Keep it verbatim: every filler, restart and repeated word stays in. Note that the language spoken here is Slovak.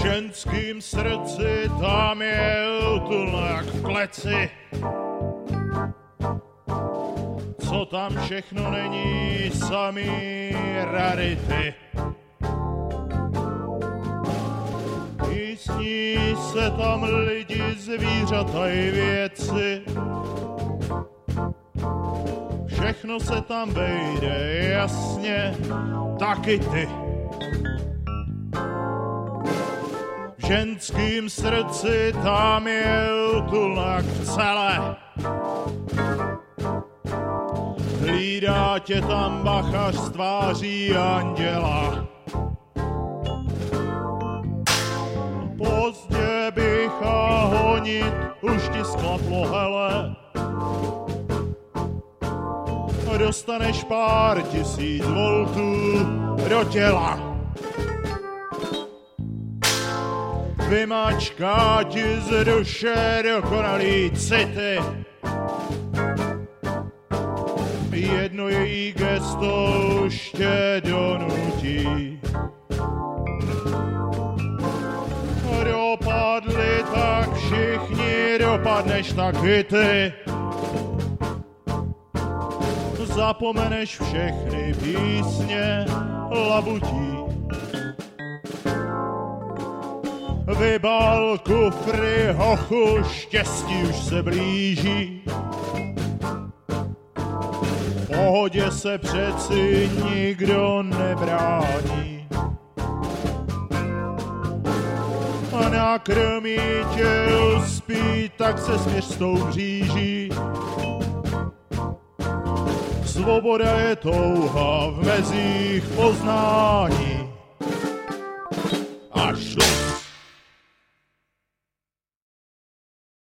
ženským srdci tam je útulno jak v kleci. Co tam všechno není, samý rarity. Sní se tam lidi, zvířata i věci. Všechno se tam vejde, jasně, taky ty. V ženským srdci tam je útulno jak v celé. Hlídá tě tam bachař z tváří anděla. Pozdě bych a honit, už ti sklaplo hele. Dostaneš pár tisíc voltů do těla. Vymačká ti z duše dokonalý city. Jedno její gesto už tě donutí. Dopadli tak všichni, dopadneš taky ty. Zapomeneš všechny písně labutí. Vybal kufry, hochu, štěstí už se blíží. Pohodě se přeci nikdo nebrání. A nakrmí tě uspí, tak se směř s tou mříží. Svoboda je touha v mezích poznání. Až do